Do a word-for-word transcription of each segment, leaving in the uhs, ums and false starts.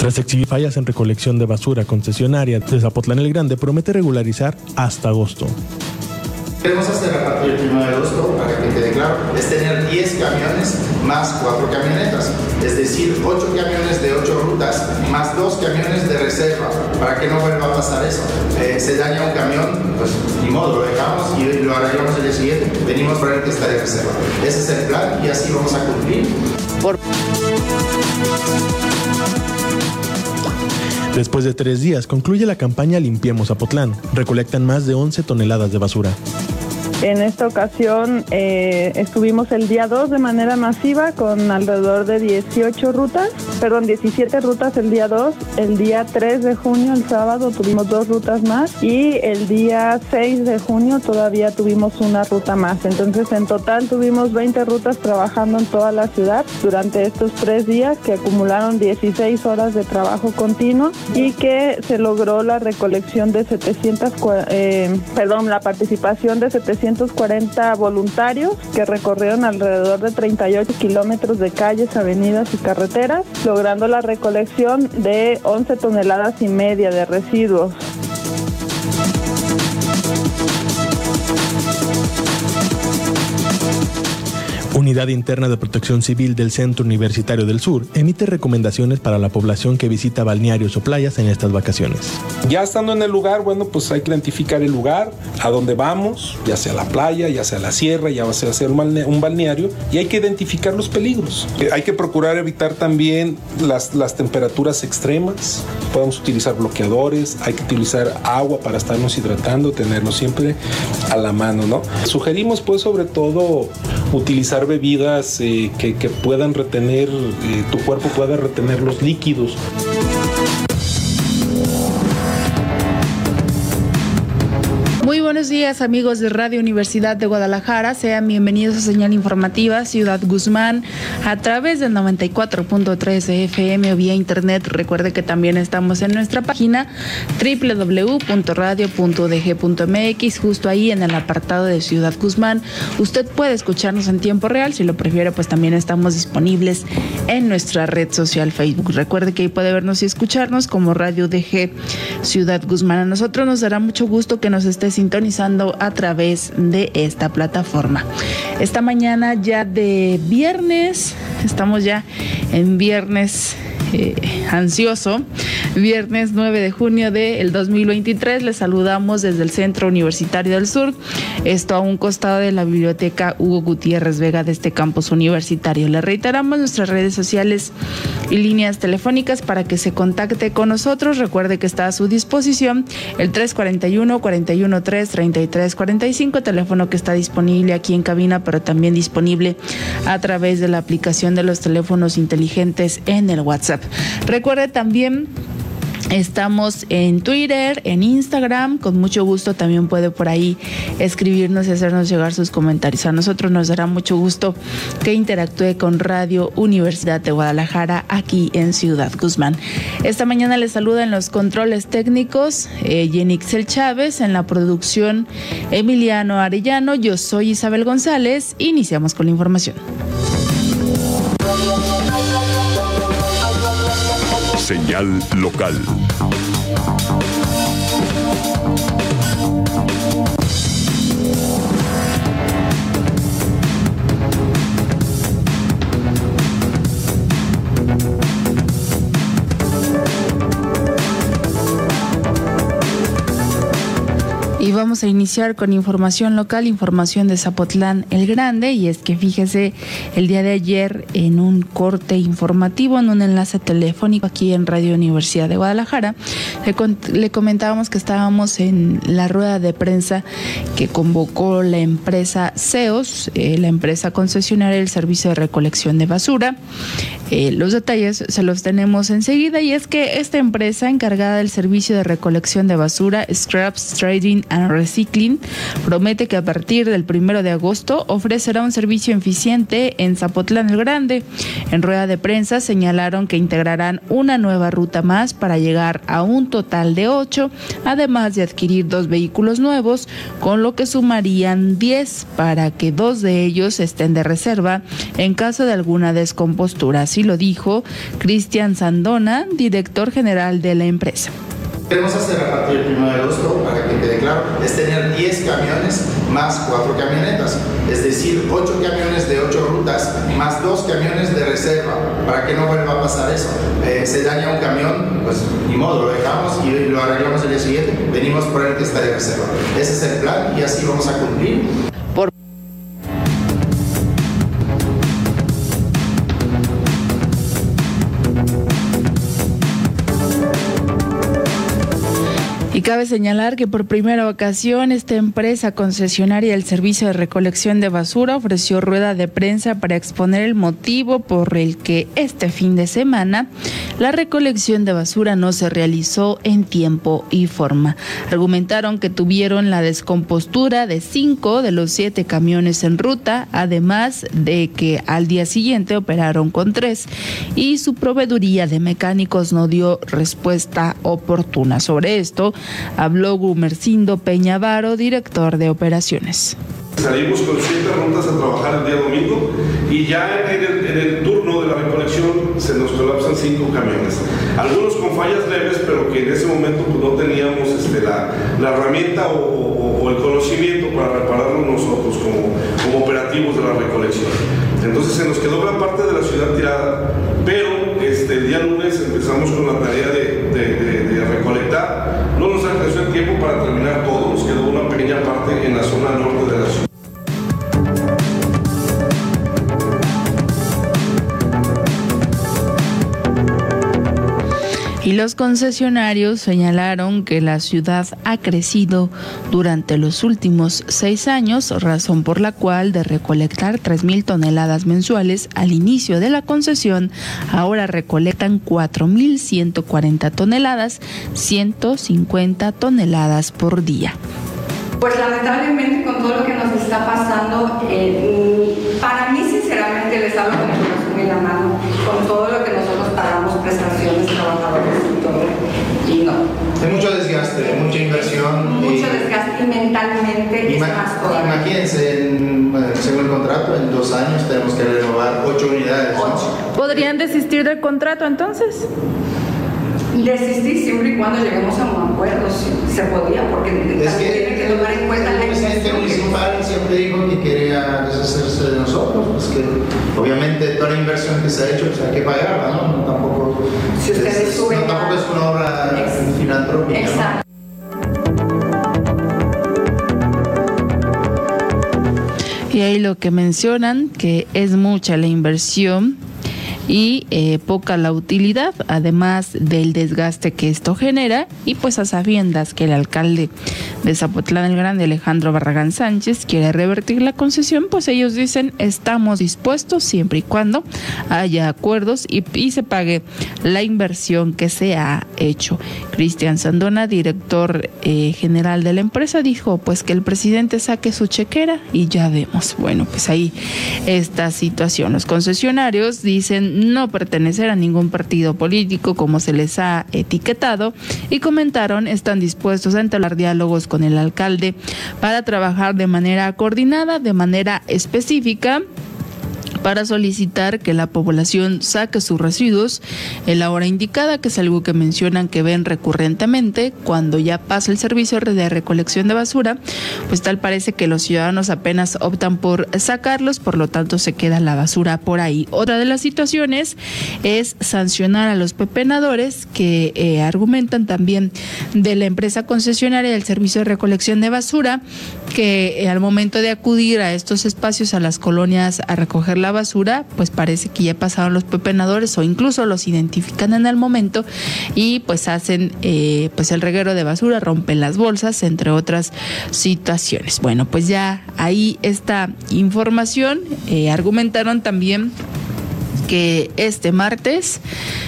Tras exhibir fallas en recolección de basura, concesionaria de Zapotlán el Grande promete regularizar hasta agosto. Queremos hacer a partir del primero de agosto, para que quede claro, es tener diez camiones más cuatro camionetas, es decir, ocho camiones de ocho rutas más dos camiones de reserva, para que no vuelva a pasar eso. Eh, se daña un camión, pues ni modo, lo dejamos y lo arreglamos el día siguiente. Venimos para el que está de reserva. Ese es el plan y así vamos a cumplir. Por... Después de tres días, concluye la campaña Limpiemos Zapotlán. Recolectan más de once toneladas de basura. En esta ocasión eh, estuvimos el día dos de manera masiva con alrededor de dieciocho rutas, perdón, diecisiete rutas el día dos. El día tres de junio, el sábado, tuvimos dos rutas más y el día seis de junio todavía tuvimos una ruta más. Entonces, en total tuvimos veinte rutas trabajando en toda la ciudad durante estos tres días que acumularon dieciséis horas de trabajo continuo y que se logró la recolección de setecientos, eh, perdón, la participación de setecientos cuarenta voluntarios que recorrieron alrededor de treinta y ocho kilómetros de calles, avenidas y carreteras, logrando la recolección de once toneladas y media de residuos. Unidad Interna de Protección Civil del Centro Universitario del Sur emite recomendaciones para la población que visita balnearios o playas en estas vacaciones. Ya estando en el lugar, bueno, pues hay que identificar el lugar, a dónde vamos, ya sea la playa, ya sea la sierra, ya sea hacer un balneario, y hay que identificar los peligros. Hay que procurar evitar también las, las temperaturas extremas. Podemos utilizar bloqueadores, hay que utilizar agua para estarnos hidratando, tenerlo siempre a la mano, ¿no? Sugerimos, pues, sobre todo, utilizar bebidas eh, que, que puedan retener, eh, tu cuerpo pueda retener los líquidos. Muy buenos días, amigos de Radio Universidad de Guadalajara. Sean bienvenidos a Señal Informativa Ciudad Guzmán a través del noventa y cuatro punto tres de F M o vía internet. Recuerde que también estamos en nuestra página doble u doble u doble u punto radio punto u d g punto m x. Justo ahí en el apartado de Ciudad Guzmán, usted puede escucharnos en tiempo real. Si lo prefiere, pues también estamos disponibles en nuestra red social Facebook. Recuerde que ahí puede vernos y escucharnos como Radio U D G Ciudad Guzmán. A nosotros nos dará mucho gusto que nos esté sintonizando a través de esta plataforma. Esta mañana ya de viernes, estamos ya en viernes eh, ansioso, viernes nueve de junio del dos mil veintitrés. Les saludamos desde el Centro Universitario del Sur, esto a un costado de la Biblioteca Hugo Gutiérrez Vega de este campus universitario. Le reiteramos nuestras redes sociales y líneas telefónicas para que se contacte con nosotros. Recuerde que está a su disposición el tres cuarenta y uno, cuarenta y uno tres, treinta y tres cuarenta y cinco, teléfono que está disponible aquí en cabina, pero también disponible a través de la aplicación de los teléfonos inteligentes en el WhatsApp. Recuerde también, estamos en Twitter, en Instagram. Con mucho gusto también puede por ahí escribirnos y hacernos llegar sus comentarios. A nosotros nos dará mucho gusto que interactúe con Radio Universidad de Guadalajara aquí en Ciudad Guzmán. Esta mañana les saluda en los controles técnicos eh, Yenixel Chávez, en la producción Emiliano Arellano. Yo soy Isabel González. Iniciamos con la información. Señal local. Y vamos a iniciar con información local, información de Zapotlán el Grande, y es que fíjese, el día de ayer en un corte informativo, en un enlace telefónico aquí en Radio Universidad de Guadalajara, le, con, le comentábamos que estábamos en la rueda de prensa que convocó la empresa CEOS, eh, la empresa concesionaria del servicio de recolección de basura. Eh, los detalles se los tenemos enseguida, y es que esta empresa encargada del servicio de recolección de basura, Scraps Trading and Urban Recycling promete que a partir del primero de agosto ofrecerá un servicio eficiente en Zapotlán el Grande. En rueda de prensa señalaron que integrarán una nueva ruta más para llegar a un total de ocho, además de adquirir dos vehículos nuevos, con lo que sumarían diez para que dos de ellos estén de reserva en caso de alguna descompostura. Así lo dijo Cristian Sandona, director general de la empresa. Queremos hacer a partir del primero de agosto, para que quede claro, es tener diez camiones más cuatro camionetas, es decir, ocho camiones de ocho rutas más dos camiones de reserva, para que no vuelva a pasar eso. Eh, se daña un camión, pues ni modo, lo dejamos y lo arreglamos el día siguiente, venimos por el que está de reserva. Ese es el plan y así vamos a cumplir. Por Y cabe señalar que por primera ocasión esta empresa concesionaria del servicio de recolección de basura ofreció rueda de prensa para exponer el motivo por el que este fin de semana la recolección de basura no se realizó en tiempo y forma. Argumentaron que tuvieron la descompostura de cinco de los siete camiones en ruta, además de que al día siguiente operaron con tres y su proveeduría de mecánicos no dio respuesta oportuna. Sobre esto habló Gumercindo Peñavaro, director de operaciones. Salimos con siete rutas a trabajar el día domingo y ya en el, en el turno de la recolección se nos colapsan cinco camiones. Algunos con fallas leves, pero que en ese momento pues, no teníamos este, la, la herramienta o, o, o el conocimiento para repararlo nosotros como, como operativos de la recolección. Entonces se nos quedó gran parte de la ciudad tirada, pero este, el día lunes empezamos con la tarea de, de, de, de recolectar. No nos alcanzó el tiempo para terminar todo, nos quedó una pequeña parte en la zona norte de la ciudad. Y los concesionarios señalaron que la ciudad ha crecido durante los últimos seis años, razón por la cual de recolectar tres mil toneladas mensuales al inicio de la concesión, ahora recolectan cuatro mil ciento cuarenta toneladas, ciento cincuenta toneladas por día. Pues lamentablemente con todo lo que nos está pasando, eh, para mí sinceramente les hablo con el corazón en la mano, con todo lo que nosotros pagamos, prestaciones, trabajadores y todo, y no. Hay mucho desgaste, mucha inversión. Mucho y, desgaste y mentalmente es más todavía. Imagínense, en, bueno, según el contrato, en dos años tenemos que renovar ocho unidades. Ocho. ¿No? ¿Podrían desistir del contrato entonces? Desistir siempre y cuando lleguemos a un acuerdo, si se podía, porque es que tiene que tomar en cuenta el la presidente municipal siempre dijo que quería deshacerse de nosotros, pues que obviamente toda la inversión que se ha hecho pues hay que pagarla, ¿no? No tampoco, si ustedes es, suben no, tampoco es una obra ex, filantrópica. Exacto. ¿No? Y ahí lo que mencionan, que es mucha la inversión y eh, poca la utilidad, además del desgaste que esto genera, y pues a sabiendas que el alcalde de Zapotlán el Grande, Alejandro Barragán Sánchez, quiere revertir la concesión, pues ellos dicen estamos dispuestos siempre y cuando haya acuerdos y, y se pague la inversión que se ha hecho. Cristian Sandona, director eh, general de la empresa, dijo pues que el presidente saque su chequera y ya vemos. Bueno, pues ahí esta situación. Los concesionarios dicen no pertenecer a ningún partido político como se les ha etiquetado y comentaron están dispuestos a entablar diálogos con el alcalde para trabajar de manera coordinada, de manera específica, para solicitar que la población saque sus residuos en la hora indicada, que es algo que mencionan que ven recurrentemente cuando ya pasa el servicio de recolección de basura, pues tal parece que los ciudadanos apenas optan por sacarlos, por lo tanto se queda la basura por ahí. Otra de las situaciones es sancionar a los pepenadores que eh, argumentan también de la empresa concesionaria del servicio de recolección de basura, que eh, al momento de acudir a estos espacios, a las colonias a recoger la basura, pues parece que ya pasaron los pepenadores o incluso los identifican en el momento y pues hacen eh, pues el reguero de basura, rompen las bolsas, entre otras situaciones. Bueno, pues ya ahí esta información. Eh, argumentaron también que este martes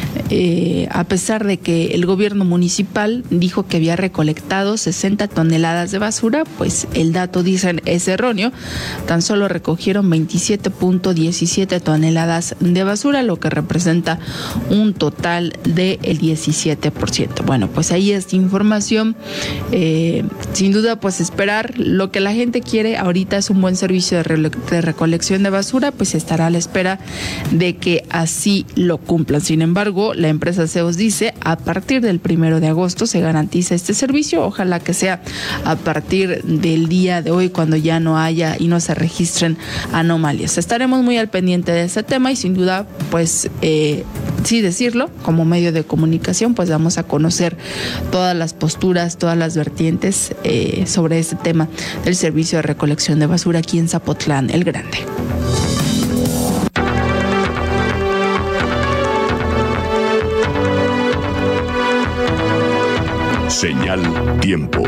eh, a pesar de que el gobierno municipal dijo que había recolectado sesenta toneladas de basura, pues el dato, dicen, es erróneo. Tan solo recogieron veintisiete punto diecisiete toneladas de basura, lo que representa un total del diecisiete por ciento. Bueno, pues ahí es información. Eh, sin duda, pues esperar. Lo que la gente quiere ahorita es un buen servicio de, re- de recolección de basura, pues estará a la espera de que así lo cumplan. Sin embargo, la empresa Zeus dice, a partir del primero de agosto se garantiza este servicio. Ojalá que sea a partir del día de hoy, cuando ya no haya y no se registren anomalías. Estaremos muy al pendiente de ese tema y sin duda, pues, eh, sí decirlo, como medio de comunicación, pues vamos a conocer todas las posturas, todas las vertientes eh, sobre este tema del servicio de recolección de basura aquí en Zapotlán el Grande. Señal Tiempo.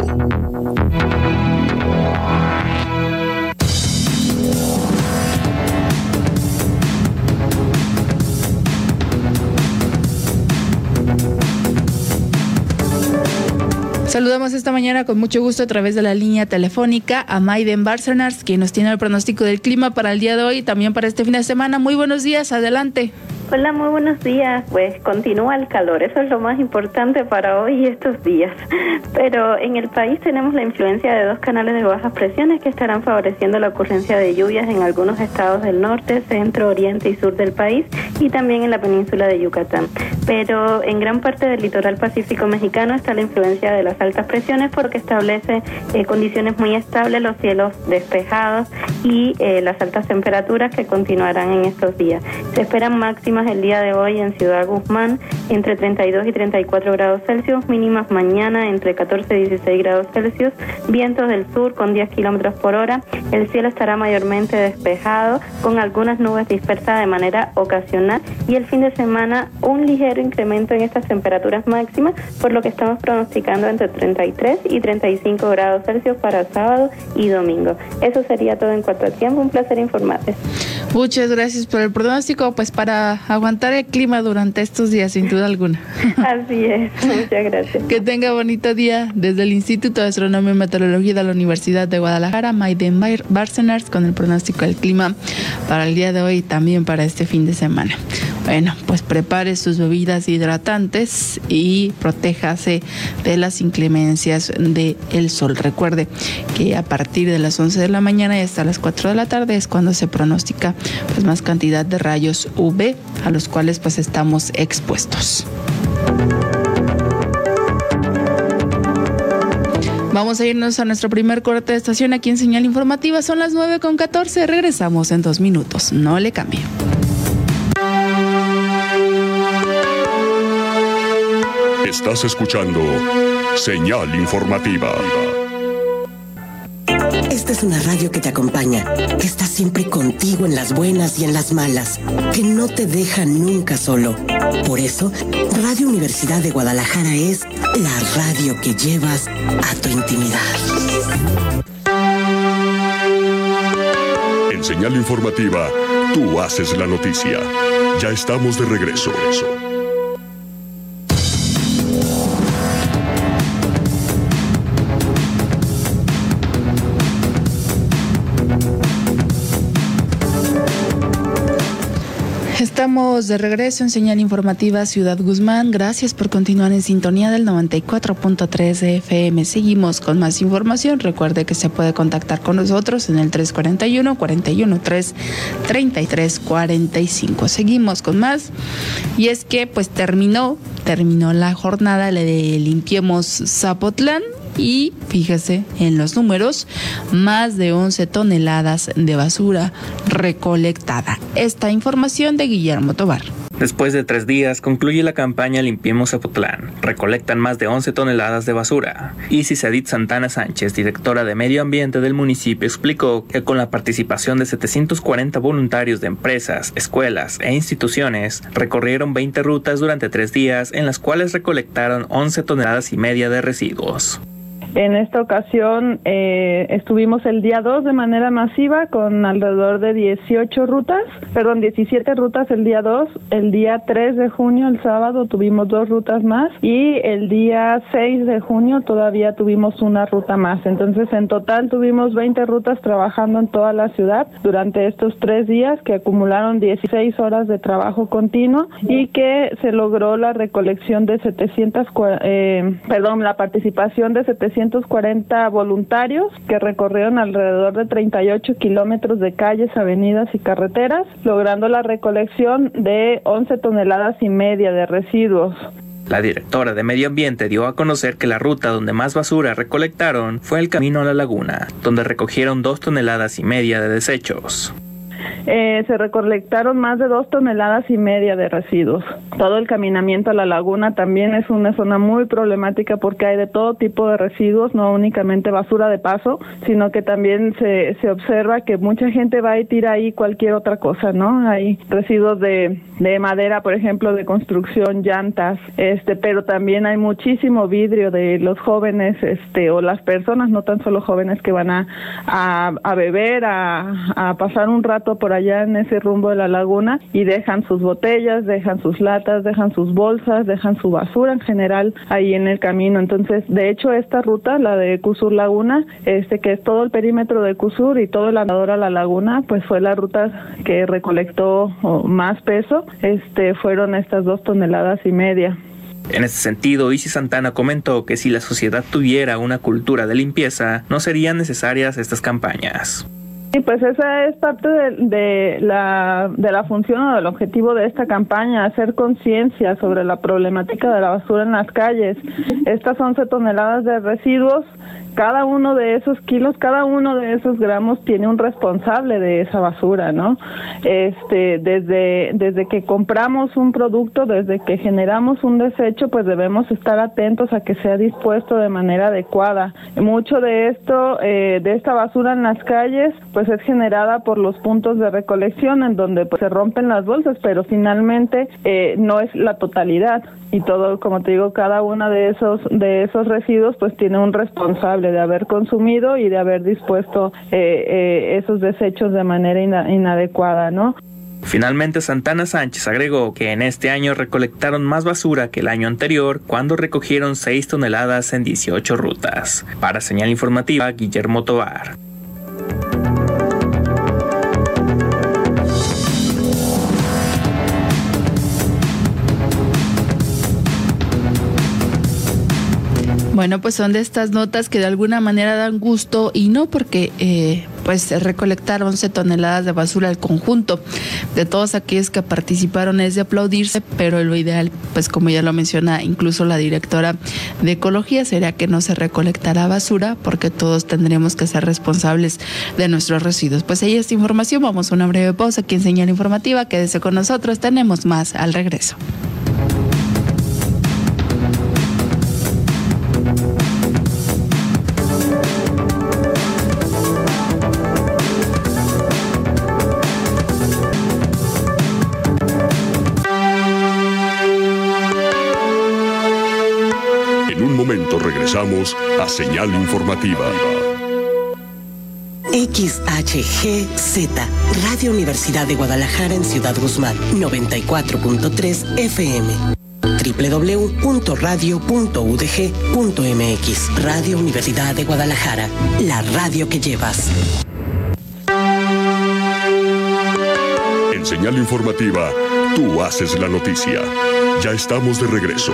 Saludamos esta mañana con mucho gusto a través de la línea telefónica a Maiden Bárcenas, quien nos tiene el pronóstico del clima para el día de hoy y también para este fin de semana. Muy buenos días, adelante. Hola, muy buenos días. Pues continúa el calor, eso es lo más importante para hoy y estos días. Pero en el país tenemos la influencia de dos canales de bajas presiones que estarán favoreciendo la ocurrencia de lluvias en algunos estados del norte, centro, oriente y sur del país y también en la península de Yucatán. Pero en gran parte del litoral pacífico mexicano está la influencia de las altas presiones porque establece eh, condiciones muy estables, los cielos despejados y eh, las altas temperaturas que continuarán en estos días. Se esperan máximas el día de hoy en Ciudad Guzmán entre treinta y dos y treinta y cuatro grados Celsius, mínimas mañana entre catorce y dieciséis grados Celsius, vientos del sur con diez kilómetros por hora, el cielo estará mayormente despejado con algunas nubes dispersas de manera ocasional y el fin de semana un ligero incremento en estas temperaturas máximas, por lo que estamos pronosticando entre treinta y tres y treinta y cinco grados Celsius para sábado y domingo. Eso sería todo en cuanto a tiempo, un placer informarles. Muchas gracias por el pronóstico, pues para aguantar el clima durante estos días, sin duda alguna. Así es, muchas gracias. Que tenga bonito día. Desde el Instituto de Astronomía y Meteorología de la Universidad de Guadalajara, Maiden Bárcenas con el pronóstico del clima para el día de hoy y también para este fin de semana. Bueno, pues prepare sus bebidas hidratantes y protéjase de las inclemencias del sol. Recuerde que a partir de las once de la mañana y hasta las cuatro de la tarde es cuando se pronostica pues más cantidad de rayos U V a los cuales pues estamos expuestos. Vamos a irnos a nuestro primer corte de estación aquí en Señal Informativa. Son las nueve con catorce. Regresamos en dos minutos. No le cambie. Estás escuchando Señal Informativa. Esta es una radio que te acompaña, que está siempre contigo en las buenas y en las malas, que no te deja nunca solo. Por eso, Radio Universidad de Guadalajara es la radio que llevas a tu intimidad. En Señal Informativa, tú haces la noticia. Ya estamos de regreso. Estamos de regreso en Señal Informativa Ciudad Guzmán. Gracias por continuar en sintonía del noventa y cuatro punto tres de F M. Seguimos con más información. Recuerde que se puede contactar con nosotros en el tres cuatro uno, cuatro uno tres, treinta y tres cuarenta y cinco. Seguimos con más. Y es que pues terminó, terminó la jornada de Limpiemos Zapotlán. Y fíjese en los números, más de once toneladas de basura recolectada. Esta información de Guillermo Tobar. Después de tres días, concluye la campaña Limpiemos Zapotlán. Recolectan más de once toneladas de basura. Isis Edith Santana Sánchez, directora de Medio Ambiente del municipio, explicó que con la participación de setecientos cuarenta voluntarios de empresas, escuelas e instituciones, recorrieron veinte rutas durante tres días en las cuales recolectaron once toneladas y media de residuos. En esta ocasión eh, estuvimos el día dos de manera masiva con alrededor de dieciocho rutas, perdón, diecisiete rutas el día dos, el día tres de junio, el sábado, tuvimos dos rutas más y el día seis de junio todavía tuvimos una ruta más. Entonces, en total tuvimos veinte rutas trabajando en toda la ciudad durante estos tres días que acumularon dieciséis horas de trabajo continuo y que se logró la recolección de setecientos, eh, perdón, la participación de setecientos cuarenta voluntarios que recorrieron alrededor de treinta y ocho kilómetros de calles, avenidas y carreteras, logrando la recolección de once toneladas y media de residuos. La directora de Medio Ambiente dio a conocer que la ruta donde más basura recolectaron fue el Camino a la Laguna, donde recogieron dos toneladas y media de desechos. Eh, se recolectaron más de dos toneladas y media de residuos. Todo el caminamiento a la laguna también es una zona muy problemática porque hay de todo tipo de residuos, no únicamente basura de paso, sino que también se, se observa que mucha gente va y tira ahí cualquier otra cosa, ¿no? Hay residuos de, de madera, por ejemplo, de construcción, llantas, este, pero también hay muchísimo vidrio de los jóvenes, este, o las personas, no tan solo jóvenes que van a, a, a beber, a, a pasar un rato por allá en ese rumbo de la laguna y dejan sus botellas, dejan sus latas, dejan sus bolsas, dejan su basura en general ahí en el camino. Entonces, de hecho, esta ruta, la de Cusur Laguna, este que es todo el perímetro de Cusur y todo el andador a la laguna, pues fue la ruta que recolectó más peso, este fueron estas dos toneladas y media. En este sentido, Isis Santana comentó que si la sociedad tuviera una cultura de limpieza, no serían necesarias estas campañas. Sí, pues esa es parte de, de la de la función o del objetivo de esta campaña, hacer conciencia sobre la problemática de la basura en las calles. Estas once toneladas de residuos, cada uno de esos kilos, cada uno de esos gramos tiene un responsable de esa basura, ¿no? Este, desde desde que compramos un producto, desde que generamos un desecho, pues debemos estar atentos a que sea dispuesto de manera adecuada. Mucho de esto, eh, de esta basura en las calles, pues es generada por los puntos de recolección en donde pues, se rompen las bolsas, pero finalmente eh, no es la totalidad. Y todo, como te digo, cada uno de esos de esos residuos pues tiene un responsable de haber consumido y de haber dispuesto eh, eh, esos desechos de manera ina- inadecuada, ¿no? Finalmente, Santana Sánchez agregó que en este año recolectaron más basura que el año anterior, cuando recogieron seis toneladas en dieciocho rutas. Para Señal Informativa, Guillermo Tovar. Bueno, pues son de estas notas que de alguna manera dan gusto y no porque eh, pues recolectar once toneladas de basura al conjunto de todos aquellos que participaron es de aplaudirse, pero lo ideal, pues como ya lo menciona incluso la directora de Ecología, sería que no se recolectara basura porque todos tendremos que ser responsables de nuestros residuos. Pues ahí esta información, vamos a una breve pausa aquí en Señal Informativa, quédese con nosotros, tenemos más al regreso. Regresamos a Señal Informativa. X H G Z, Radio Universidad de Guadalajara en Ciudad Guzmán, noventa y cuatro punto tres F M. doble u doble u doble u punto radio punto u d g punto m x. Radio Universidad de Guadalajara, la radio que llevas. En Señal Informativa, tú haces la noticia. Ya estamos de regreso.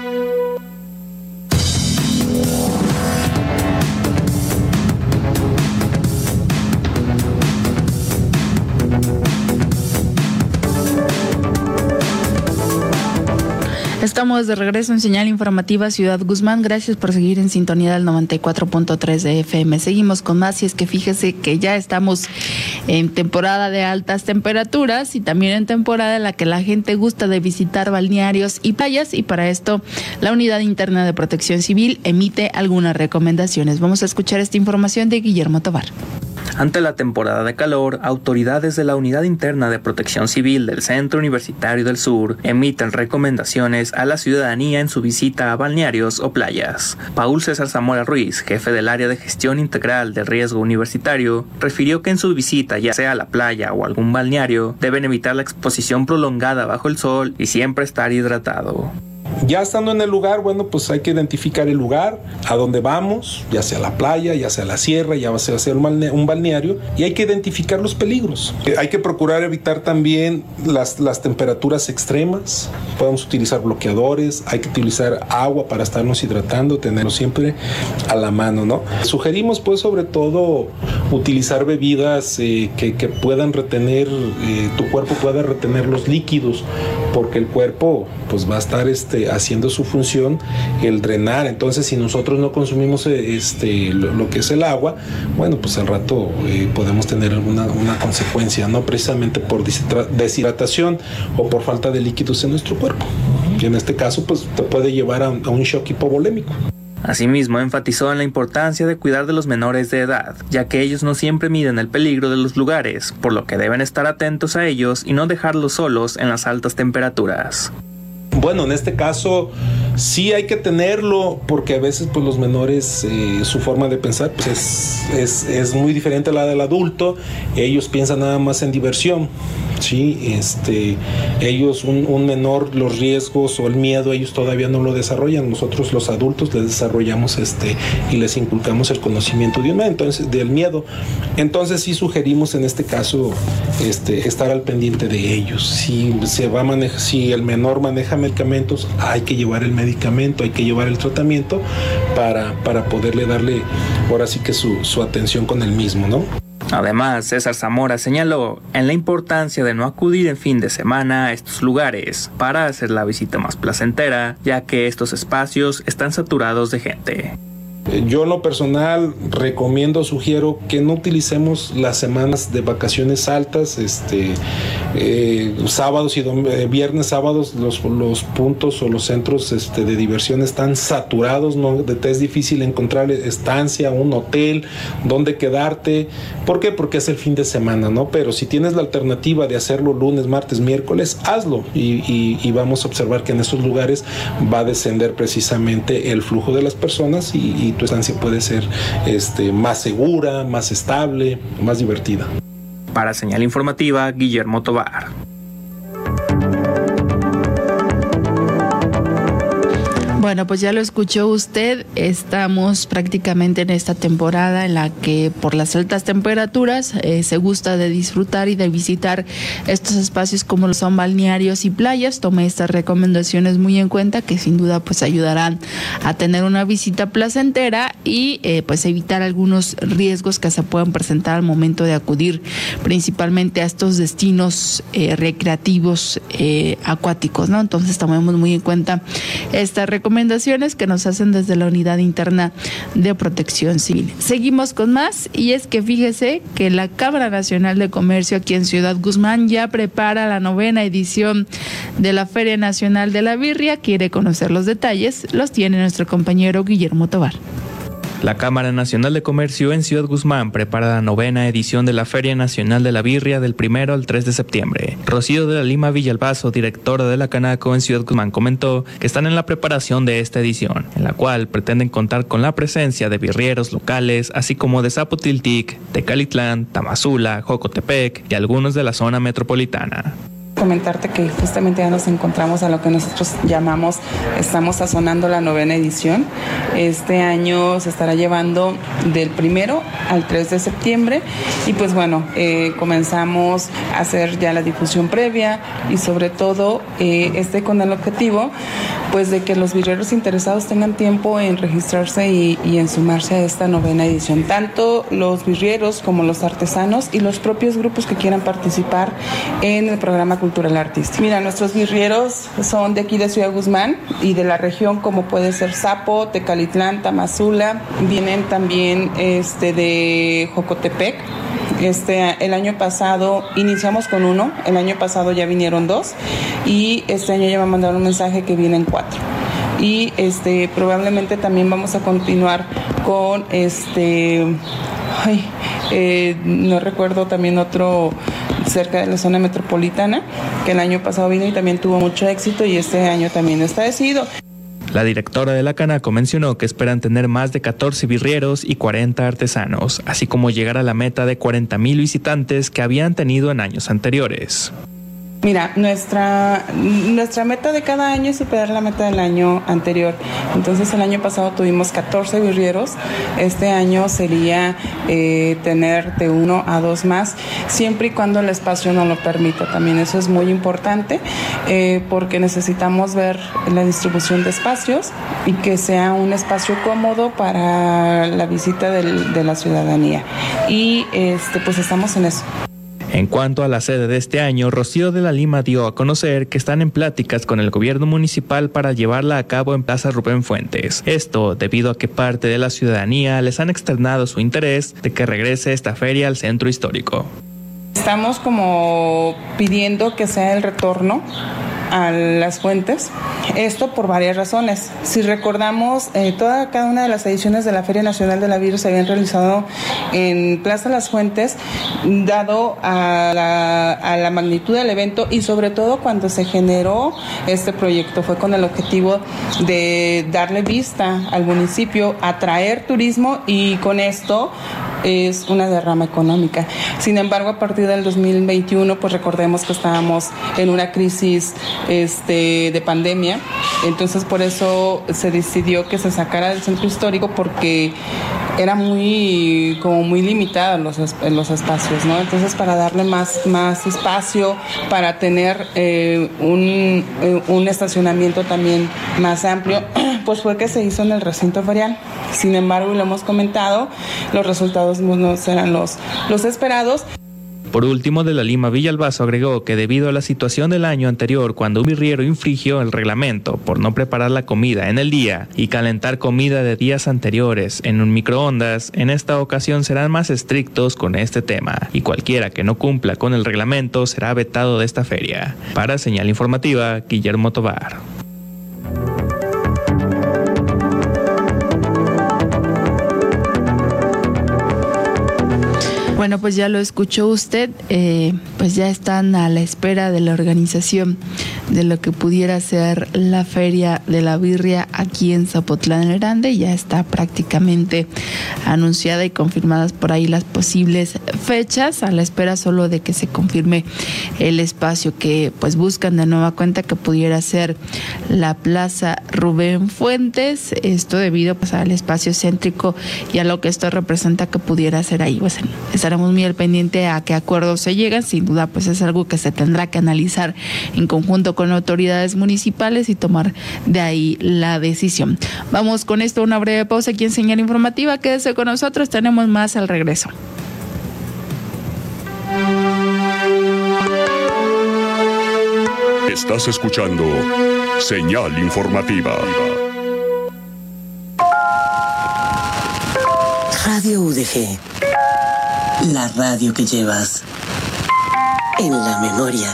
Estamos de regreso en Señal Informativa Ciudad Guzmán. Gracias por seguir en sintonía del noventa y cuatro punto tres de F M. Seguimos con más y es que fíjese que ya estamos en temporada de altas temperaturas y también en temporada en la que la gente gusta de visitar balnearios y playas, y para esto la Unidad Interna de Protección Civil emite algunas recomendaciones. Vamos a escuchar esta información de Guillermo Tovar. Ante la temporada de calor, autoridades de la Unidad Interna de Protección Civil del Centro Universitario del Sur emiten recomendaciones a la ciudadanía en su visita a balnearios o playas. Paul César Zamora Ruiz, jefe del área de gestión integral de riesgo universitario, refirió que en su visita, ya sea a la playa o algún balneario, deben evitar la exposición prolongada bajo el sol y siempre estar hidratado. Ya estando en el lugar, bueno, pues hay que identificar el lugar, a dónde vamos, ya sea la playa, ya sea la sierra, ya sea un balneario, y hay que identificar los peligros. Hay que procurar evitar también las, las temperaturas extremas. Podemos utilizar bloqueadores, hay que utilizar agua para estarnos hidratando, tenerlo siempre a la mano, ¿no? Sugerimos, pues, sobre todo, utilizar bebidas eh, que, que puedan retener, eh, tu cuerpo pueda retener los líquidos, porque el cuerpo, pues, va a estar este haciendo su función, el drenar. Entonces, si nosotros no consumimos este lo, lo que es el agua, bueno, pues al rato eh, podemos tener alguna una consecuencia, no precisamente por deshidratación o por falta de líquidos en nuestro cuerpo. Y en este caso, pues te puede llevar a, a un shock hipovolémico. Asimismo, enfatizó en la importancia de cuidar de los menores de edad, ya que ellos no siempre miden el peligro de los lugares, por lo que deben estar atentos a ellos y no dejarlos solos en las altas temperaturas. Bueno, en este caso sí hay que tenerlo, porque a veces pues los menores, eh, su forma de pensar pues es, es, es muy diferente a la del adulto. Ellos piensan nada más en diversión, ¿sí? Este, ellos, un, un menor, los riesgos o el miedo, ellos todavía no lo desarrollan. Nosotros los adultos les desarrollamos este y les inculcamos el conocimiento de un, entonces, del miedo. Entonces sí sugerimos en este caso este, estar al pendiente de ellos. Si, se va a manejar, si el menor maneja medicamentos, hay que llevar el medicamento, hay que llevar el tratamiento para, para poderle darle ahora sí que su, su atención con el mismo, ¿no? Además, César Zamora señaló en la importancia de no acudir en fin de semana a estos lugares para hacer la visita más placentera, ya que estos espacios están saturados de gente. Yo en lo personal recomiendo, sugiero que no utilicemos las semanas de vacaciones altas, este, eh, sábados y dom- eh, viernes, sábados, los, los puntos o los centros este, de diversión están saturados, ¿no? Es difícil encontrar estancia, un hotel, donde quedarte. ¿Por qué? Porque es el fin de semana, ¿no? Pero si tienes la alternativa de hacerlo lunes, martes, miércoles, hazlo y, y, y vamos a observar que en esos lugares va a descender precisamente el flujo de las personas y, y tu estancia puede ser este, más segura, más estable, más divertida. Para Señal Informativa, Guillermo Tobar. Bueno, pues ya lo escuchó usted, estamos prácticamente en esta temporada en la que por las altas temperaturas eh, se gusta de disfrutar y de visitar estos espacios como lo son balnearios y playas. Tome estas recomendaciones muy en cuenta, que sin duda pues ayudarán a tener una visita placentera y eh, pues evitar algunos riesgos que se puedan presentar al momento de acudir principalmente a estos destinos eh, recreativos eh, acuáticos, ¿no? Entonces tomemos muy en cuenta estas recomendaciones recomendaciones que nos hacen desde la Unidad Interna de Protección Civil. Seguimos con más, y es que fíjese que la Cámara Nacional de Comercio aquí en Ciudad Guzmán ya prepara la novena edición de la Feria Nacional de la Birria. Quiere conocer los detalles, los tiene nuestro compañero Guillermo Tobar. La Cámara Nacional de Comercio en Ciudad Guzmán prepara la novena edición de la Feria Nacional de la Birria del primero al tres de septiembre. Rocío de la Lima Villalbazo, directora de la Canaco en Ciudad Guzmán, comentó que están en la preparación de esta edición, en la cual pretenden contar con la presencia de birrieros locales, así como de Zapotiltic, Tecalitlán, Tamazula, Jocotepec y algunos de la zona metropolitana. Comentarte que justamente ya nos encontramos a lo que nosotros llamamos, estamos sazonando la novena edición. Este año se estará llevando del primero al tres de septiembre y pues bueno, eh, comenzamos a hacer ya la difusión previa y sobre todo eh, este con el objetivo pues de que los birreros interesados tengan tiempo en registrarse y, y en sumarse a esta novena edición, tanto los birreros como los artesanos y los propios grupos que quieran participar en el programa cultural artístico. Mira, nuestros birrieros son de aquí de Ciudad Guzmán y de la región, como puede ser Zapo, Tecalitlán, Tamazula, vienen también este de Jocotepec. Este, el año pasado iniciamos con uno, el año pasado ya vinieron dos y este año ya me mandaron un mensaje que vienen cuatro. Y este probablemente también vamos a continuar con este ay, Eh, no recuerdo también otro cerca de la zona metropolitana, que el año pasado vino y también tuvo mucho éxito, y este año también está decidido. La directora de la Canaco mencionó que esperan tener más de catorce birrieros y cuarenta artesanos, así como llegar a la meta de cuarenta mil visitantes que habían tenido en años anteriores. Mira, nuestra, nuestra meta de cada año es superar la meta del año anterior. Entonces el año pasado tuvimos catorce birrieros, este año sería eh, tener de uno a dos más, siempre y cuando el espacio no lo permita. También eso es muy importante eh, porque necesitamos ver la distribución de espacios y que sea un espacio cómodo para la visita del, de la ciudadanía. Y este, pues estamos en eso. En cuanto a la sede de este año, Rocío de la Lima dio a conocer que están en pláticas con el gobierno municipal para llevarla a cabo en Plaza Rubén Fuentes. Esto debido a que parte de la ciudadanía les han externado su interés de que regrese esta feria al centro histórico. Estamos como pidiendo que sea el retorno a las fuentes, esto por varias razones. Si recordamos, eh, toda cada una de las ediciones de la Feria Nacional de la Birria se habían realizado en Plaza Las Fuentes, dado a la, a la magnitud del evento y sobre todo cuando se generó este proyecto, fue con el objetivo de darle vista al municipio, atraer turismo y con esto es una derrama económica. Sin embargo, a partir del dos mil veintiuno, pues recordemos que estábamos en una crisis este, de pandemia, entonces por eso se decidió que se sacara del centro histórico porque era muy como muy limitado los, los espacios, ¿no? Entonces para darle más, más espacio, para tener eh, un, un estacionamiento también más amplio, pues fue que se hizo en el recinto ferial. Sin embargo, lo hemos comentado, los resultados no serán los, los esperados. Por último, de la Lima Villalbazo agregó que debido a la situación del año anterior, cuando un birriero infringió el reglamento por no preparar la comida en el día y calentar comida de días anteriores en un microondas, en esta ocasión serán más estrictos con este tema y cualquiera que no cumpla con el reglamento será vetado de esta feria. Para Señal Informativa, Guillermo Tobar. Bueno, pues ya lo escuchó usted, eh, pues ya están a la espera de la organización de lo que pudiera ser la Feria de la Birria aquí en Zapotlán el Grande. Ya está prácticamente anunciada y confirmadas por ahí las posibles fechas, a la espera solo de que se confirme el espacio que pues buscan de nueva cuenta que pudiera ser la Plaza Rubén Fuentes, esto debido pues al espacio céntrico y a lo que esto representa que pudiera ser ahí. Pues estaremos muy al pendiente a qué acuerdos se llegan, sin duda pues es algo que se tendrá que analizar en conjunto con autoridades municipales y tomar de ahí la decisión. Vamos con esto, una breve pausa aquí en Señal Informativa, quédese con nosotros, tenemos más al regreso. Estás escuchando Señal Informativa. Radio U D G, la radio que llevas en la memoria.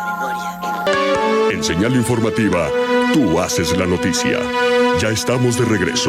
En Señal Informativa, tú haces la noticia. Ya estamos de regreso.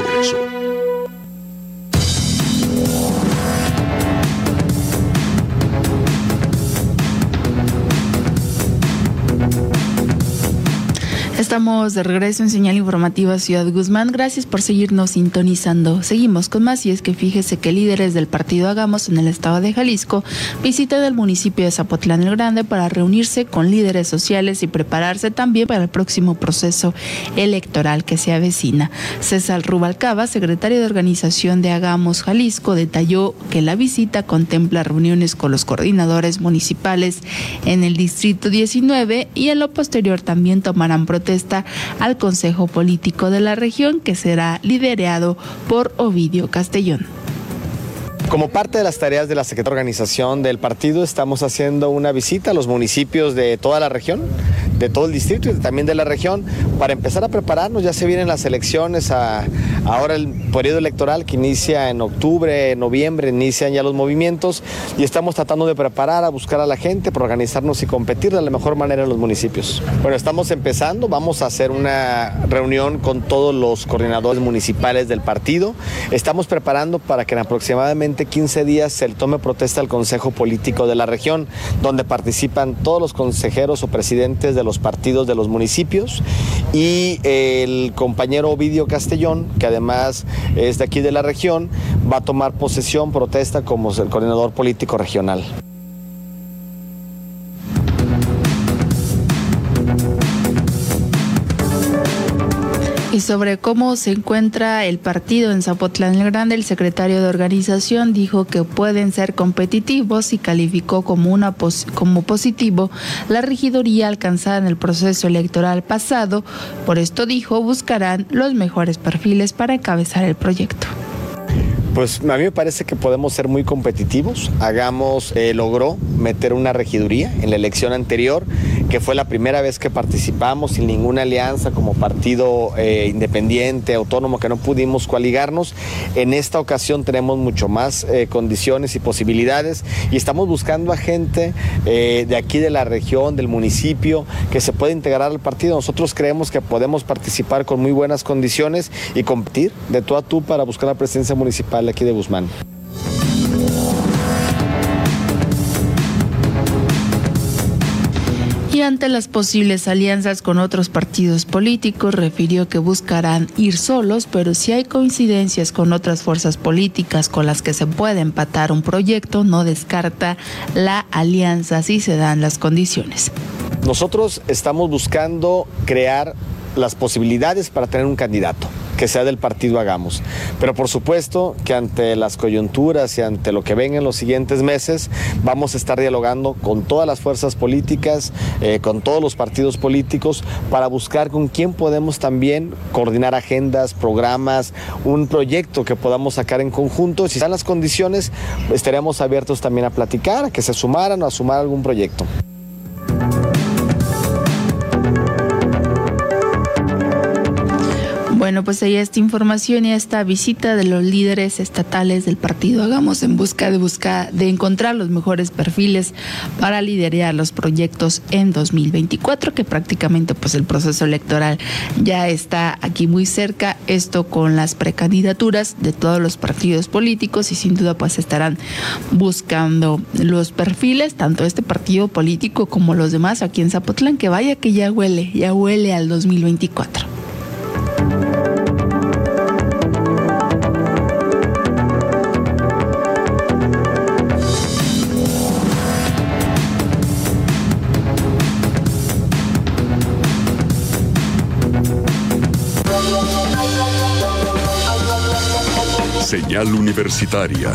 Estamos de regreso en Señal Informativa Ciudad Guzmán. Gracias por seguirnos sintonizando. Seguimos con más y es que fíjese que líderes del partido Hagamos en el estado de Jalisco visitan el municipio de Zapotlán el Grande para reunirse con líderes sociales y prepararse también para el próximo proceso electoral que se avecina. César Rubalcaba, secretario de organización de Hagamos Jalisco, detalló que la visita contempla reuniones con los coordinadores municipales en el distrito diecinueve y en lo posterior también tomarán protesta al Consejo Político de la región, que será liderado por Ovidio Castellón. Como parte de las tareas de la Secretaría de Organización del partido, estamos haciendo una visita a los municipios de toda la región, de todo el distrito y también de la región, para empezar a prepararnos. Ya se vienen las elecciones a, Ahora el periodo electoral que inicia en octubre, noviembre, inician ya los movimientos y estamos tratando de preparar, a buscar a la gente para organizarnos y competir de la mejor manera en los municipios. Bueno, estamos empezando, vamos a hacer una reunión con todos los coordinadores municipales del partido. Estamos preparando para que en aproximadamente quince días se tome protesta al Consejo Político de la región, donde participan todos los consejeros o presidentes de los partidos de los municipios y el compañero Ovidio Castellón, que además es de aquí de la región, va a tomar posesión, protesta como el coordinador político regional. Y sobre cómo se encuentra el partido en Zapotlán el Grande, el secretario de organización dijo que pueden ser competitivos y calificó como, una pos- como positivo la regiduría alcanzada en el proceso electoral pasado. Por esto dijo, buscarán los mejores perfiles para encabezar el proyecto. Pues a mí me parece que podemos ser muy competitivos. Hagamos, eh, logró meter una regiduría en la elección anterior, que fue la primera vez que participamos sin ninguna alianza como partido eh, independiente, autónomo, que no pudimos coaligarnos. En esta ocasión tenemos mucho más eh, condiciones y posibilidades y estamos buscando a gente eh, de aquí de la región, del municipio, que se pueda integrar al partido. Nosotros creemos que podemos participar con muy buenas condiciones y competir de tú a tú para buscar la presidencia municipal aquí de Guzmán. Y ante las posibles alianzas con otros partidos políticos, refirió que buscarán ir solos, pero si hay coincidencias con otras fuerzas políticas con las que se puede empatar un proyecto, no descarta la alianza si se dan las condiciones. Nosotros estamos buscando crear las posibilidades para tener un candidato que sea del partido Hagamos, pero por supuesto que ante las coyunturas y ante lo que venga en los siguientes meses vamos a estar dialogando con todas las fuerzas políticas, eh, con todos los partidos políticos para buscar con quién podemos también coordinar agendas, programas, un proyecto que podamos sacar en conjunto. Si están las condiciones, estaremos abiertos también a platicar, a que se sumaran o a sumar algún proyecto. Bueno, pues ahí esta información y esta visita de los líderes estatales del partido Hagamos en busca de buscar de encontrar los mejores perfiles para liderar los proyectos en dos mil veinticuatro, que prácticamente pues el proceso electoral ya está aquí muy cerca, esto con las precandidaturas de todos los partidos políticos y sin duda pues estarán buscando los perfiles, tanto este partido político como los demás aquí en Zapotlán, que vaya que ya huele, ya huele al dos mil veinticuatro. Señal Universitaria.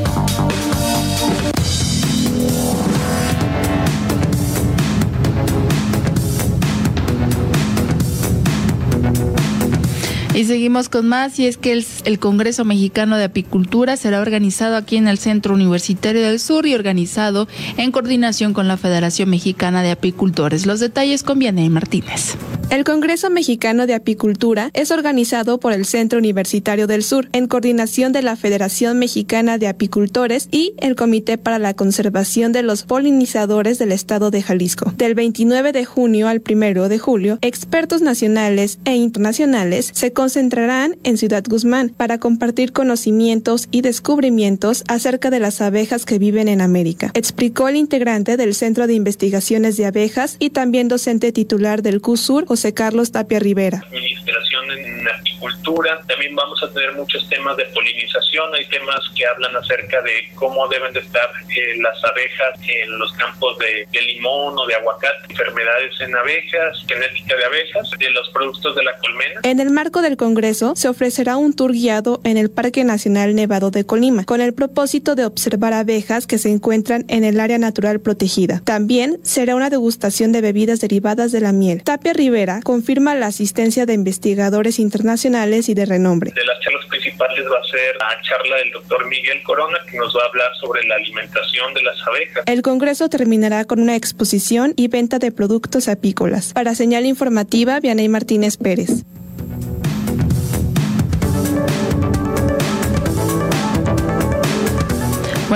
Y seguimos con más, y es que el, el Congreso Mexicano de Apicultura será organizado aquí en el Centro Universitario del Sur y organizado en coordinación con la Federación Mexicana de Apicultores. Los detalles con Vianey Martínez. El Congreso Mexicano de Apicultura es organizado por el Centro Universitario del Sur en coordinación de la Federación Mexicana de Apicultores y el Comité para la Conservación de los Polinizadores del Estado de Jalisco. Del veintinueve de junio al primero de julio, expertos nacionales e internacionales se concentrarán en Ciudad Guzmán para compartir conocimientos y descubrimientos acerca de las abejas que viven en América, explicó el integrante del Centro de Investigaciones de Abejas y también docente titular del C U Sur, José Carlos Tapia Rivera. Administración en apicultura, también vamos a tener muchos temas de polinización, hay temas que hablan acerca de cómo deben de estar eh, las abejas en los campos de, de limón o de aguacate, enfermedades en abejas, genética de abejas, de los productos de la colmena. En el marco del Congreso se ofrecerá un tour guiado en el Parque Nacional Nevado de Colima, con el propósito de observar abejas que se encuentran en el área natural protegida. También será una degustación de bebidas derivadas de la miel. Tapia Rivera confirma la asistencia de investigadores internacionales y de renombre. De las charlas principales va a ser la charla del doctor Miguel Corona, que nos va a hablar sobre la alimentación de las abejas. El Congreso terminará con una exposición y venta de productos apícolas. Para Señal Informativa, Vianey Martínez Pérez.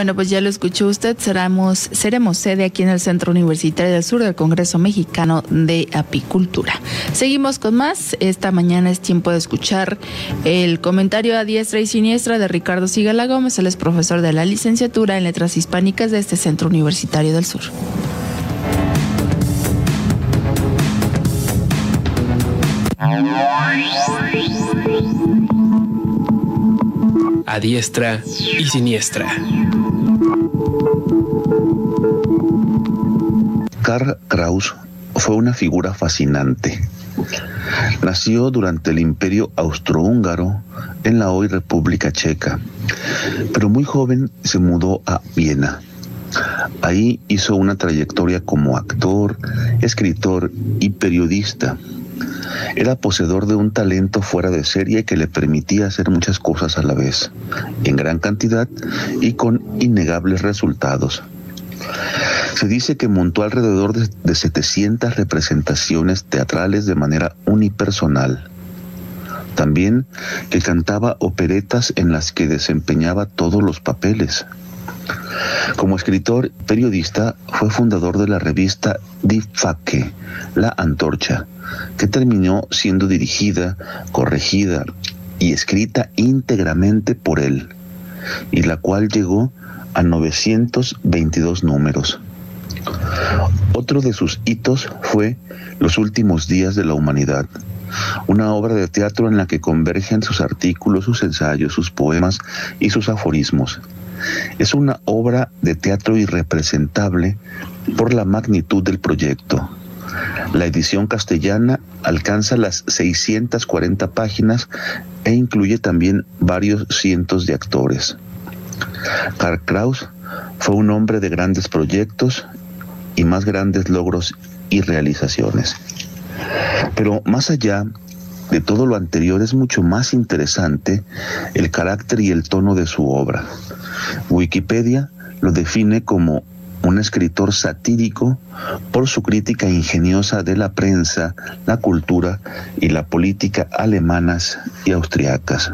Bueno, pues ya lo escuchó usted, seremos, seremos sede aquí en el Centro Universitario del Sur del Congreso Mexicano de Apicultura. Seguimos con más. Esta mañana es tiempo de escuchar el comentario a diestra y siniestra de Ricardo Sigala Gómez. Él es profesor de la licenciatura en Letras Hispánicas de este Centro Universitario del Sur. A diestra y siniestra. Karl Kraus fue una figura fascinante. Nació durante el Imperio Austrohúngaro en la hoy República Checa, pero muy joven se mudó a Viena. Ahí hizo una trayectoria como actor, escritor y periodista. Era poseedor de un talento fuera de serie que le permitía hacer muchas cosas a la vez, en gran cantidad y con innegables resultados. Se dice que montó alrededor de, de setecientas representaciones teatrales de manera unipersonal. También que cantaba operetas en las que desempeñaba todos los papeles. Como escritor y periodista, fue fundador de la revista Die Facke, La Antorcha, que terminó siendo dirigida, corregida y escrita íntegramente por él, y la cual llegó a novecientos veintidós números. Otro de sus hitos fue Los últimos días de la humanidad, una obra de teatro en la que convergen sus artículos, sus ensayos, sus poemas y sus aforismos. Es una obra de teatro irrepresentable por la magnitud del proyecto. La edición castellana alcanza las seiscientas cuarenta páginas e incluye también varios cientos de actores. Karl Kraus fue un hombre de grandes proyectos y más grandes logros y realizaciones. Pero más allá de todo lo anterior, es mucho más interesante el carácter y el tono de su obra. Wikipedia lo define como un escritor satírico por su crítica ingeniosa de la prensa, la cultura y la política alemanas y austriacas.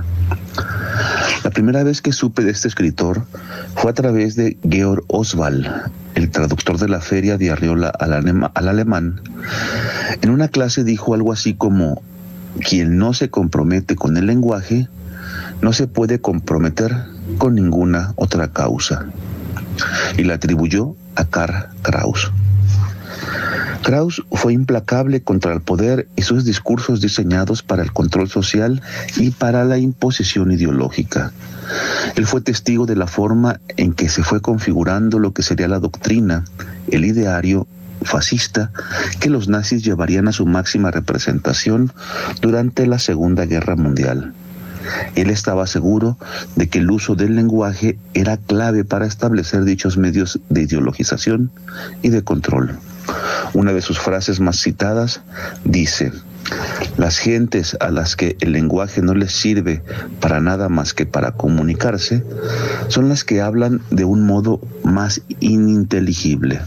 La primera vez que supe de este escritor fue a través de Georg Oswald, el traductor de la Feria de Arriola al, alema, al alemán. En una clase dijo algo así como: quien no se compromete con el lenguaje no se puede comprometer con ninguna otra causa, y la atribuyó a Karl Kraus. Kraus fue implacable contra el poder y sus discursos diseñados para el control social y para la imposición ideológica. Él fue testigo de la forma en que se fue configurando lo que sería la doctrina, el ideario fascista que los nazis llevarían a su máxima representación durante la Segunda Guerra Mundial. Él estaba seguro de que el uso del lenguaje era clave para establecer dichos medios de ideologización y de control. Una de sus frases más citadas dice: las gentes a las que el lenguaje no les sirve para nada más que para comunicarse son las que hablan de un modo más ininteligible.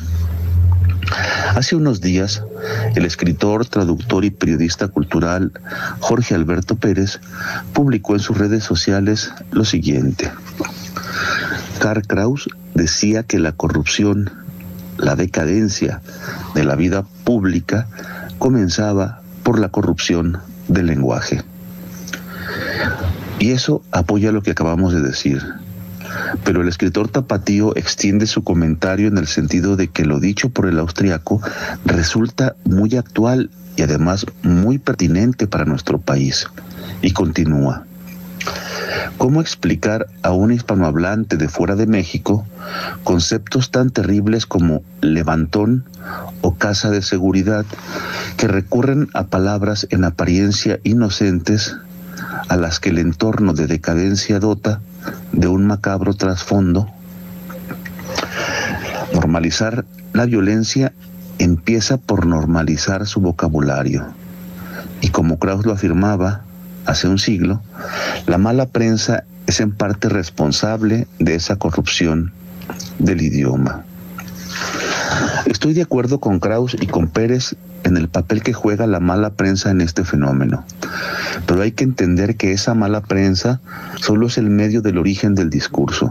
Hace unos días, el escritor, traductor y periodista cultural Jorge Alberto Pérez publicó en sus redes sociales lo siguiente: Karl Kraus decía que la corrupción, la decadencia de la vida pública comenzaba por la corrupción del lenguaje. Y eso apoya lo que acabamos de decir. Pero el escritor tapatío extiende su comentario en el sentido de que lo dicho por el austriaco resulta muy actual y además muy pertinente para nuestro país. Y continúa: ¿cómo explicar a un hispanohablante de fuera de México conceptos tan terribles como levantón o casa de seguridad, que recurren a palabras en apariencia inocentes, a las que el entorno de decadencia dota de un macabro trasfondo? Normalizar la violencia empieza por normalizar su vocabulario. Y como Kraus lo afirmaba hace un siglo, la mala prensa es en parte responsable de esa corrupción del idioma. Estoy de acuerdo con Kraus y con Pérez en el papel que juega la mala prensa en este fenómeno, pero hay que entender que esa mala prensa solo es el medio del origen del discurso,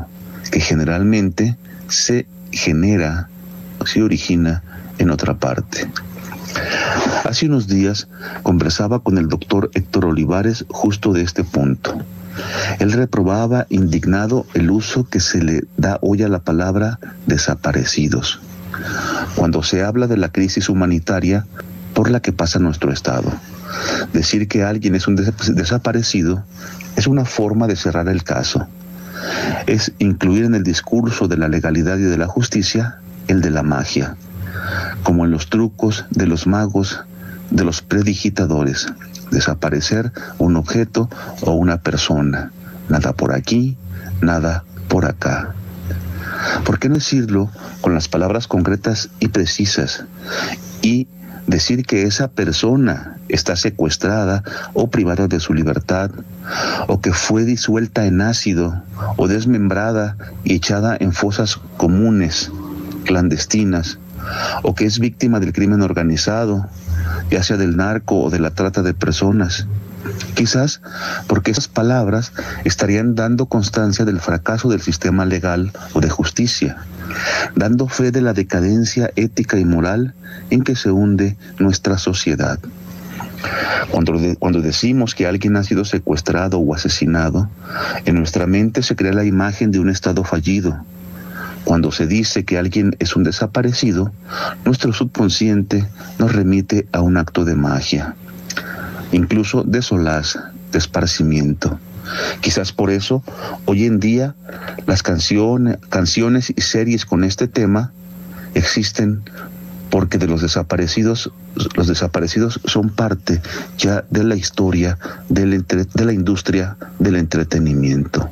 que generalmente se genera, se origina en otra parte. Hace unos días conversaba con el doctor Héctor Olivares justo de este punto. Él reprobaba indignado el uso que se le da hoy a la palabra desaparecidos, cuando se habla de la crisis humanitaria por la que pasa nuestro Estado. Decir que alguien es un des- desaparecido es una forma de cerrar el caso. Es incluir en el discurso de la legalidad y de la justicia el de la magia, como en los trucos de los magos, de los predigitadores. Desaparecer un objeto o una persona. Nada por aquí, nada por acá. ¿Por qué no decirlo con las palabras concretas y precisas? Y decir que esa persona está secuestrada o privada de su libertad, o que fue disuelta en ácido, o desmembrada y echada en fosas comunes, clandestinas, o que es víctima del crimen organizado, ya sea del narco o de la trata de personas. Quizás porque esas palabras estarían dando constancia del fracaso del sistema legal o de justicia, dando fe de la decadencia ética y moral en que se hunde nuestra sociedad. Cuando, de, cuando decimos que alguien ha sido secuestrado o asesinado, en nuestra mente se crea la imagen de un Estado fallido. Cuando se dice que alguien es un desaparecido, nuestro subconsciente nos remite a un acto de magia, incluso de solaz, de esparcimiento. Quizás por eso, hoy en día, las canciones, canciones y series con este tema existen, porque de los desaparecidos, los desaparecidos son parte ya de la historia del entre, de la industria del entretenimiento.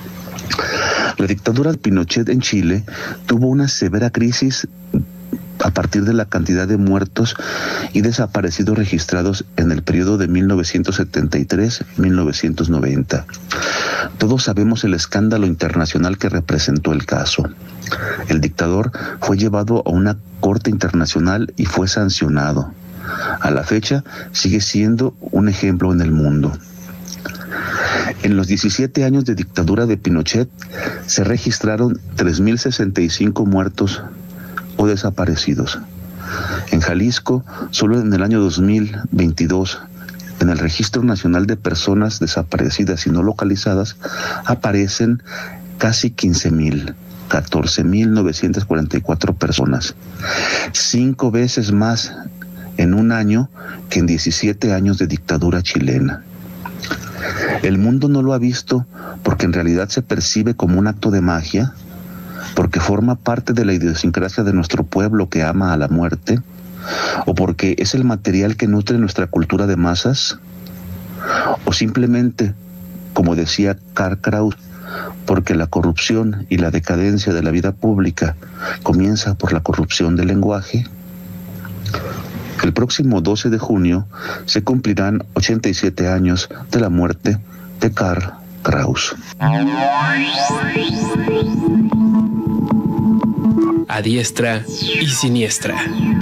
La dictadura de Pinochet en Chile tuvo una severa crisis a partir de la cantidad de muertos y desaparecidos registrados en el periodo de mil novecientos setenta y tres a mil novecientos noventa. Todos sabemos el escándalo internacional que representó el caso. El dictador fue llevado a una corte internacional y fue sancionado. A la fecha sigue siendo un ejemplo en el mundo. En los diecisiete años de dictadura de Pinochet se registraron tres mil sesenta y cinco muertos o desaparecidos. En Jalisco, solo en el año dos mil veintidós, en el Registro Nacional de Personas Desaparecidas y No Localizadas, aparecen casi quince mil, catorce mil novecientas cuarenta y cuatro personas, cinco veces más en un año que en diecisiete años de dictadura chilena. El mundo no lo ha visto porque en realidad se percibe como un acto de magia, porque forma parte de la idiosincrasia de nuestro pueblo que ama a la muerte, o porque es el material que nutre nuestra cultura de masas, o simplemente, como decía Karl Kraus, porque la corrupción y la decadencia de la vida pública comienza por la corrupción del lenguaje. El próximo doce de junio se cumplirán ochenta y siete años de la muerte de Karl Kraus. A diestra y siniestra.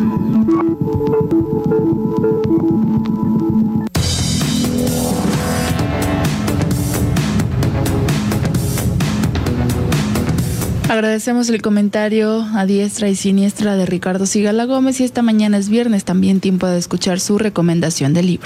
Agradecemos el comentario a diestra y siniestra de Ricardo Sigala Gómez, y esta mañana es viernes, también tiempo de escuchar su recomendación de libro.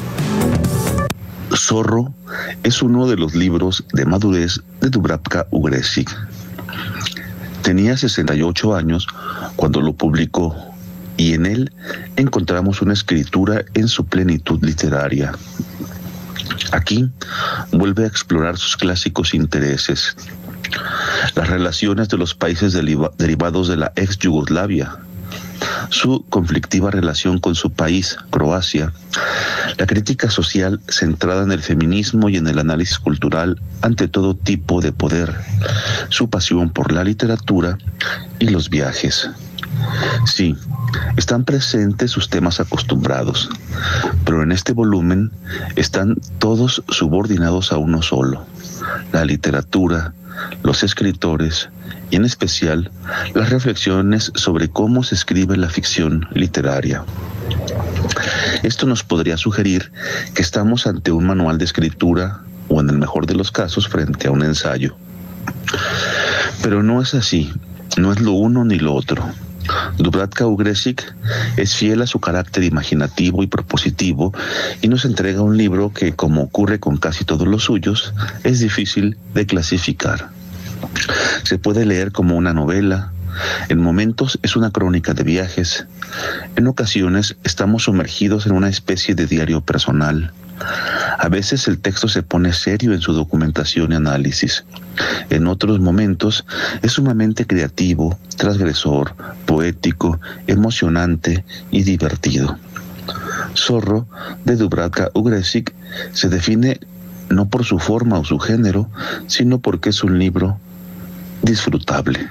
Zorro es uno de los libros de madurez de Dubravka Ugresic. Tenía sesenta y ocho años cuando lo publicó, y en él encontramos una escritura en su plenitud literaria. Aquí vuelve a explorar sus clásicos intereses, las relaciones de los países deriva- derivados de la ex Yugoslavia, su conflictiva relación con su país, Croacia, la crítica social centrada en el feminismo y en el análisis cultural ante todo tipo de poder, su pasión por la literatura y los viajes. Sí, están presentes sus temas acostumbrados, pero en este volumen están todos subordinados a uno solo: la literatura, los escritores y en especial las reflexiones sobre cómo se escribe la ficción literaria. Esto nos podría sugerir que estamos ante un manual de escritura o, en el mejor de los casos, frente a un ensayo. Pero no es así, no es lo uno ni lo otro. Dubravka Ugrešić es fiel a su carácter imaginativo y propositivo y nos entrega un libro que, como ocurre con casi todos los suyos, es difícil de clasificar. Se puede leer como una novela, en momentos es una crónica de viajes, en ocasiones estamos sumergidos en una especie de diario personal. A veces el texto se pone serio en su documentación y análisis. En otros momentos es sumamente creativo, transgresor, poético, emocionante y divertido. Zorro, de Dubravka Ugrešić, se define no por su forma o su género, sino porque es un libro disfrutable.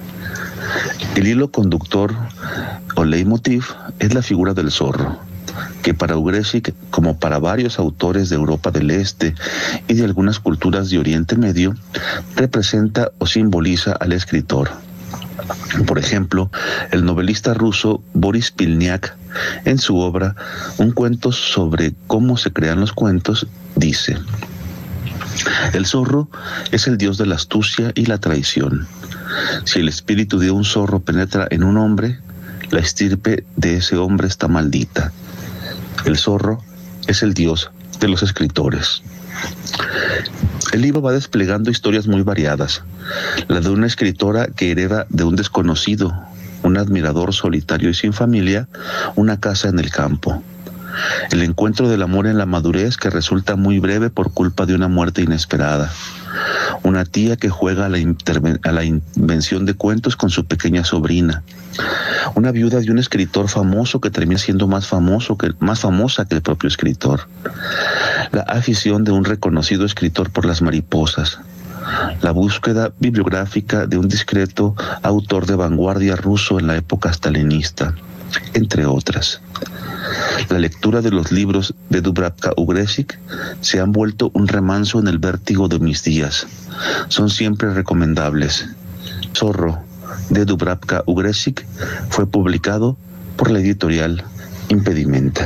El hilo conductor o leitmotiv es la figura del zorro, que para Ugrešić, como para varios autores de Europa del Este y de algunas culturas de Oriente Medio, representa o simboliza al escritor. Por ejemplo, el novelista ruso Boris Pilniak, en su obra Un cuento sobre cómo se crean los cuentos, dice: el zorro es el dios de la astucia y la traición. Si el espíritu de un zorro penetra en un hombre, la estirpe de ese hombre está maldita. El zorro es el dios de los escritores. El libro va desplegando historias muy variadas. La de una escritora que hereda de un desconocido, un admirador solitario y sin familia, una casa en el campo. El encuentro del amor en la madurez, que resulta muy breve por culpa de una muerte inesperada. Una tía que juega a la, interven- a la invención de cuentos con su pequeña sobrina. Una viuda de un escritor famoso que termina siendo más famoso que, más famosa que el propio escritor. La afición de un reconocido escritor por las mariposas. La búsqueda bibliográfica de un discreto autor de vanguardia ruso en la época stalinista, entre otras. La lectura de los libros de Dubravka Ugrešić se han vuelto un remanso en el vértigo de mis días. Son siempre recomendables. Zorro, de Dubravka Ugrešić, fue publicado por la editorial Impedimenta.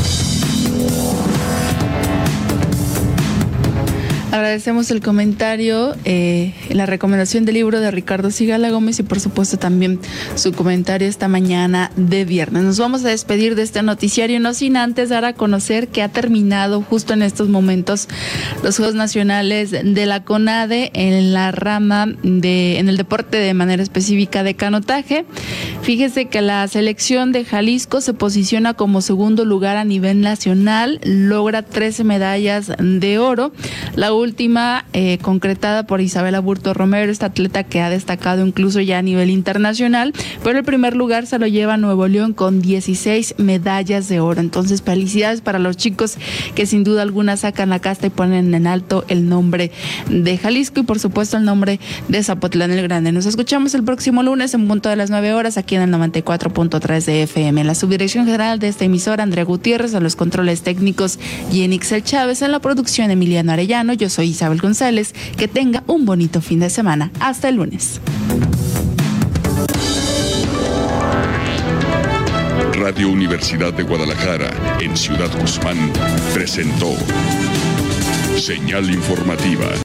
Agradecemos el comentario, eh, la recomendación del libro de Ricardo Sigala Gómez y por supuesto también su comentario esta mañana de viernes. Nos vamos a despedir de este noticiario, no sin antes dar a conocer que ha terminado justo en estos momentos los Juegos Nacionales de la CONADE en la rama de, en el deporte de manera específica de canotaje. Fíjese que la selección de Jalisco se posiciona como segundo lugar a nivel nacional, logra trece medallas de oro. La última eh, concretada por Isabela Burto Romero, esta atleta que ha destacado incluso ya a nivel internacional, pero el primer lugar se lo lleva Nuevo León con dieciséis medallas de oro. Entonces, felicidades para los chicos que sin duda alguna sacan la casta y ponen en alto el nombre de Jalisco y por supuesto el nombre de Zapotlán el Grande. Nos escuchamos el próximo lunes en punto de las nueve horas aquí en el noventa y cuatro punto tres de F M. En la subdirección general de esta emisora, Andrea Gutiérrez, a los controles técnicos Yenixel Chávez, en la producción Emiliano Arellano. Yo soy Isabel González. Que tenga un bonito fin de semana. Hasta el lunes. Radio Universidad de Guadalajara, en Ciudad Guzmán, presentó Señal Informativa.